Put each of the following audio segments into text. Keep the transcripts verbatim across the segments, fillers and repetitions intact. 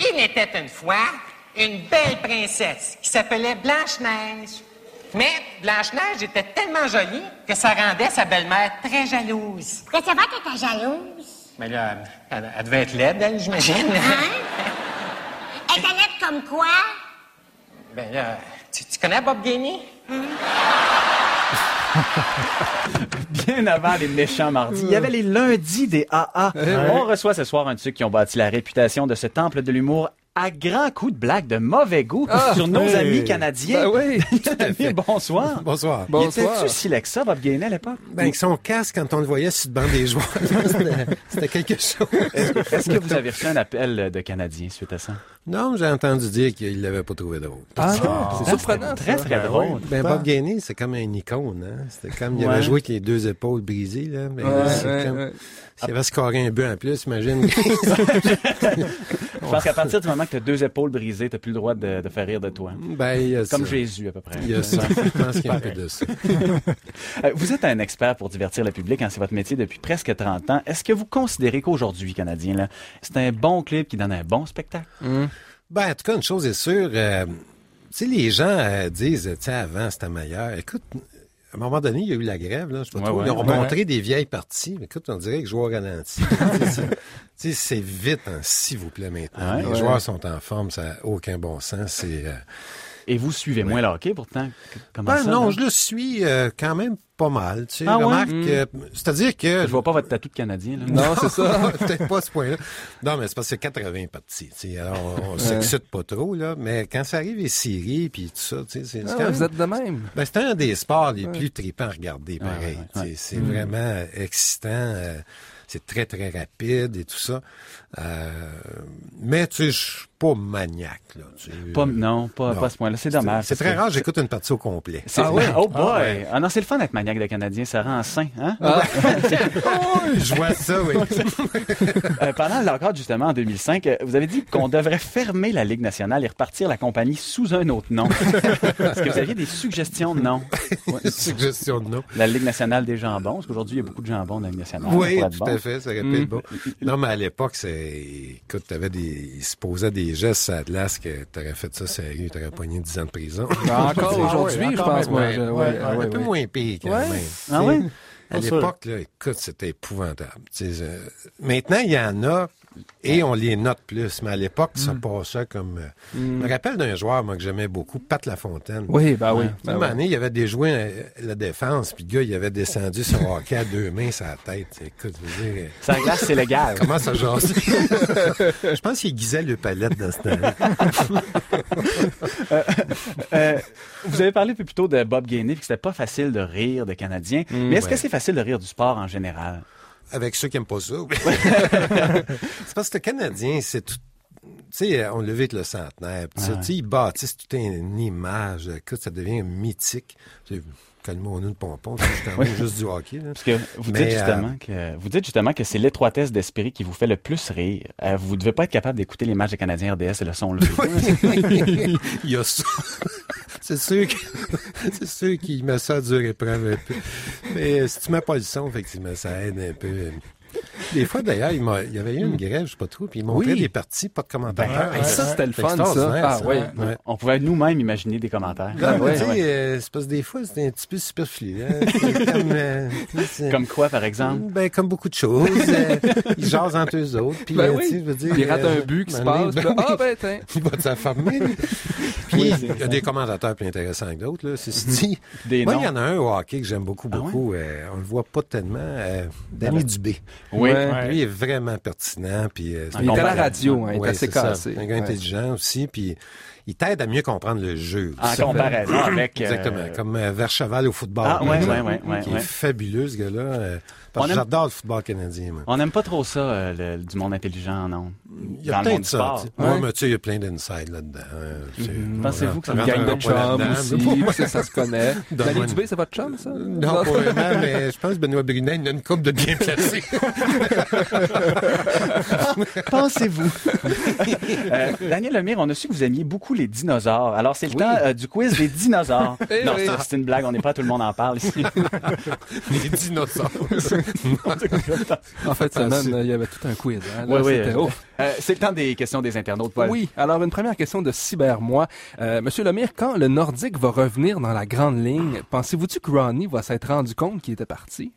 Il était une fois une belle princesse qui s'appelait Blanche-Neige. Mais Blanche-Neige était tellement jolie que ça rendait sa belle-mère très jalouse. Pourquoi ça va que t'es jalouse? Mais là, elle, elle devait être laide, elle, j'imagine. Hein? Elle était laide comme quoi? Ben là, tu, tu connais Bob Gainey? Hein? Bien avant les méchants mardis, il y avait les lundis des A A. Ouais. On reçoit ce soir un de ceux qui ont bâti la réputation de ce temple de l'humour à grands coups de blagues de mauvais goût ah, sur nos hey. amis canadiens. Ben oui, Amir, bonsoir. Bonsoir. Il était-tu si laid que ça, Bob Gainey, à l'époque? Ben, avec son casque, quand on le voyait sur le banc des joueurs, c'était, c'était quelque chose. Est-ce, est-ce que vous avez reçu un appel de Canadiens suite à ça? Non, j'ai entendu dire qu'il l'avait pas trouvé drôle. Ah non, c'est surprenant. Très, très, très drôle. Ben, Bob Gainey, c'est comme un icône, hein. C'était comme, il ouais. avait joué avec les deux épaules brisées, là. Ben, ouais, c'est ouais, comme, ouais. s'il avait scoré un but en plus, imagine. Je pense qu'à partir du moment que tu as deux épaules brisées, tu n'as plus le droit de, de faire rire de toi. Ben, il y a Comme ça. Jésus, à peu près. Il y a ça. Je pense qu'il y a un peu de ça. Vous êtes un expert pour divertir le public, hein, c'est votre métier depuis presque trente ans. Est-ce que vous considérez qu'aujourd'hui, Canadien, là, c'est un bon clip qui donne un bon spectacle? Mm. Ben, en tout cas, une chose est sûre, euh, tu sais, les gens euh, disent, tu sais, avant, c'était meilleur. Écoute, à un moment donné, il y a eu la grève, là, je sais pas ouais, trop. Ouais, ils ont ouais. montré des vieilles parties. Écoute, on dirait que je joue au ralenti. Tu sais, c'est vite, hein, s'il vous plaît, maintenant. Ouais, les ouais. joueurs sont en forme, ça n'a aucun bon sens. C'est, euh... Et vous suivez moins ouais. le hockey, pourtant? Comment ben ça, non, là? je le suis euh, quand même pas mal. Tu sais, ah remarque, ouais? euh, c'est-à-dire que... Je vois pas votre tatou de Canadien, là. Non, c'est ça. Peut-être pas à ce point-là. Non, mais c'est parce que c'est quatre-vingts parties. Tu sais, alors, on, on s'excite pas trop, là. Mais quand ça arrive les séries, puis tout ça, tu sais, c'est... Ah, quand même... Vous êtes de même. Ben, c'est un des sports les ouais. plus tripants à regarder, pareil. Ouais, ouais, ouais. C'est mmh. vraiment excitant. Euh, c'est très, très rapide et tout ça. Euh, mais, tu sais, je suis pas maniaque, là. Tu sais, pas, non, pas, non, pas à ce point-là. C'est dommage. C'est, c'est très rare, j'écoute une partie au complet. C'est, ah ouais? Oh boy! Ah, ouais. ah non, c'est le fun d'être maniaque de Canadien, ça rend sain, hein? Ah. oh, je vois ça, oui. euh, pendant le lockout, justement, en deux mille cinq, vous avez dit qu'on devrait fermer la Ligue nationale et repartir la compagnie sous un autre nom. Est-ce que vous aviez des suggestions de nom? Ouais. Des suggestions de nom? La Ligue nationale des jambons, parce qu'aujourd'hui, il y a beaucoup de jambons dans la Ligue nationale. Oui, tout à fait, ça répète mmh. bon. Non, mais à l'époque, c'est... Écoute, t'avais des... Il se posait des gestes à glace que t'aurais fait ça sérieux, t'aurais pogné dix ans de prison. Encore aujourd'hui, ah, ouais, je pense, moi. Ouais, ouais, ouais, ouais, un peu ouais. moins pire, quand ouais. même. Ah oui? À l'époque, là, écoute, c'était épouvantable. Euh, maintenant, il y en a, et on les note plus. Mais à l'époque, mm. ça passait comme... Euh, mm. Je me rappelle d'un joueur, moi, que j'aimais beaucoup, Pat Lafontaine. Oui, ben oui. À Ben un moment donné, oui. il avait déjoué euh, la défense, puis le gars, il avait descendu son hockey à deux mains sur la tête. Écoute, je veux dire... Ça glace, c'est légal. Comment ça jase? Je pense qu'il aiguisait le palette dans ce temps-là. euh, euh, vous avez parlé plus tôt de Bob Gainey, puis que c'était pas facile de rire de Canadiens. Mm, mais est-ce ouais. que c'est facile de rire du sport en général? Avec ceux qui n'aiment pas ça. C'est parce que le Canadien, c'est tout... Tu sais, on l'a vu avec le centenaire. Pis ça, ouais. Ils bâtissent toute une image. Écoute, ça devient mythique. Calmons-nous de pompon, c'est justement oui. juste du hockey. Là. Parce que vous dites, Mais, justement euh... que, vous dites justement que c'est l'étroitesse d'esprit qui vous fait le plus rire. Euh, vous ne devez pas être capable d'écouter les matchs des Canadiens R D S et le son levé. Il y a ça. C'est sûr que, c'est sûr qu'il met ça à dure épreuve un peu. Mais si tu mets pas le son, effectivement, ça aide un peu. Des fois, d'ailleurs, il, il y avait eu une grève, je sais pas trop, puis il montrait oui. des parties, pas de commentaires. Ben, ouais, ça, c'était le fun, ça. Ah, ça. Oui. Ouais. On pouvait nous-mêmes imaginer des commentaires. Non, mais tu sais, euh, c'est parce que des fois, c'était un petit peu superflu. Hein? Comme, euh, comme quoi, par exemple? Ben, comme beaucoup de choses. Euh, ils jasent entre eux autres. Puis, ben euh, oui. tu sais, je veux dire... Ils ratent un but qui se passe. Ben, ah, ben, tiens. Il va de sa famille. Puis, il y a des commentateurs plus intéressants que d'autres, là. C'est dit. Des Moi, noms. il y en a un au hockey que j'aime beaucoup, beaucoup. Ah, ouais? euh, on le voit pas tellement. Euh, Danny Dubé. Oui. Lui, est vraiment pertinent. Puis, euh, il est à la radio, hein, il est ouais, assez c'est cassé. Ça. Un gars ouais. intelligent aussi, puis il t'aide à mieux comprendre le jeu. En comparaison avec... Euh... Exactement, comme euh, Vercheval au football. Ah, ouais, ouais, ouais, ouais, qui ouais. est fabuleux, ce gars-là. Euh, parce que aime... j'adore le football canadien. Moi. On n'aime pas trop ça, euh, le, du monde intelligent, non? Il y a peut-être ça. Ouais. Ouais, mais tu sais, il y a plein d'inside là-dedans. Hein, mm-hmm. Pensez-vous que ça une gang de chums aussi, ça se connaît. Danny Dubé, c'est votre chum, ça? Non, pas vraiment, mais je pense que Benoît Brunet, il a une couple de bien placés. Pensez-vous. euh, Daniel Lemire, on a su que vous aimiez beaucoup les dinosaures. Alors, c'est le oui. temps euh, du quiz des dinosaures. Eh non, oui. c'est, c'est une blague, on n'est pas tout le monde en parle ici. Les dinosaures. En fait, semaine, il y avait tout un quiz. Hein. Là, oui, oui. C'était Euh, euh, Euh, c'est le temps des questions des internautes, Paul. Oui, alors une première question de Cybermoi. Euh, Monsieur Lemire, quand le Nordique va revenir dans la grande ligne, pensez-vous-tu que Ronnie va s'être rendu compte qu'il était parti?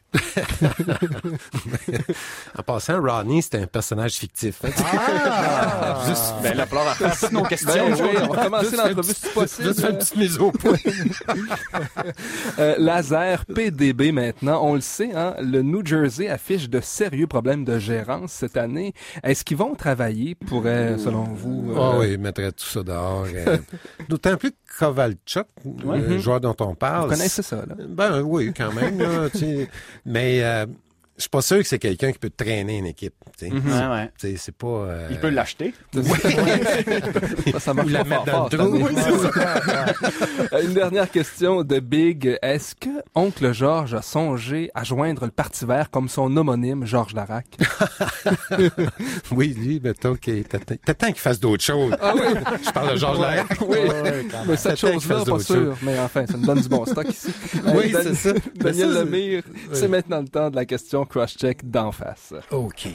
En passant, Ronnie, c'était un personnage fictif. Hein? Ah! Juste, ben là, il va falloir faire nos questions. Ben, oui, on va commencer l'entrevue si possible. Juste faire une petite mise au point. euh, laser, P D B maintenant, on le sait, hein, le New Jersey affiche de sérieux problèmes de gérance cette année. Est-ce qu'ils vont travailler pour, euh, selon vous... Euh... Oh oui, ils mettraient tout ça dehors. Euh, d'autant plus que Kovalchuk, ouais. le joueur dont on parle... Vous connaissez ça, là? Ben oui, quand même. Là, mais euh, je suis pas sûr que c'est quelqu'un qui peut traîner une équipe. Mm-hmm. Ouais, ouais. C'est pas... Euh... Il peut l'acheter. Oui. ça, ça marche Ou la pas mettre fort, dans le trou. oui, une dernière question de Big. Est-ce que Oncle Georges a songé à joindre le Parti vert comme son homonyme, Georges Larac? Oui, lui, mettons qu'il t'attends qu'il fasse d'autres choses. Ah oui? Je parle de Georges ouais. Larac. Oui, ouais, mais cette chose-là, pas sûr. Mais enfin, ça nous donne du bon stock ici. Oui, Dan- c'est ça. Daniel ça, Lemire, oui. c'est maintenant le temps de la question cross-check d'en face. OK.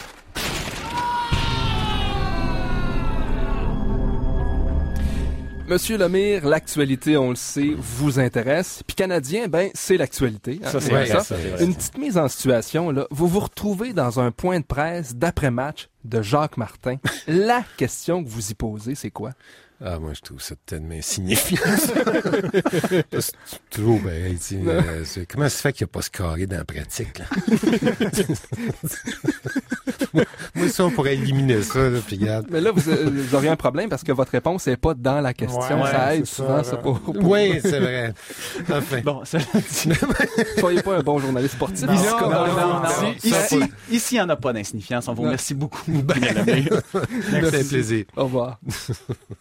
Monsieur Lemire, l'actualité, on le sait, vous intéresse. Puis Canadien, ben, c'est l'actualité. Hein, ça, c'est vrai, ça. ça. C'est Une petite mise en situation, là. Vous vous retrouvez dans un point de presse d'après-match de Jacques Martin. La question que vous y posez, c'est quoi? Ah, moi, je trouve ça tellement insignifiant. C'est trop pareil, tu sais. Euh, comment ça se fait qu'il n'y a pas ce carré dans la pratique, là? moi, moi, ça, on pourrait éliminer ça, là, puis regarde. Mais là, vous, vous auriez un problème parce que votre réponse n'est pas dans la question. Ouais, ça ouais, aide souvent, ça, ça pour, pour... Oui, c'est vrai. Enfin. Bon, ça... Soyez pas un bon journaliste sportif. Non, ici, non, non, non, non, non. Si, Ici, ici, il n'y en a pas d'insignifiance. On vous remercie beaucoup. Ben, c'est un plaisir. Au revoir.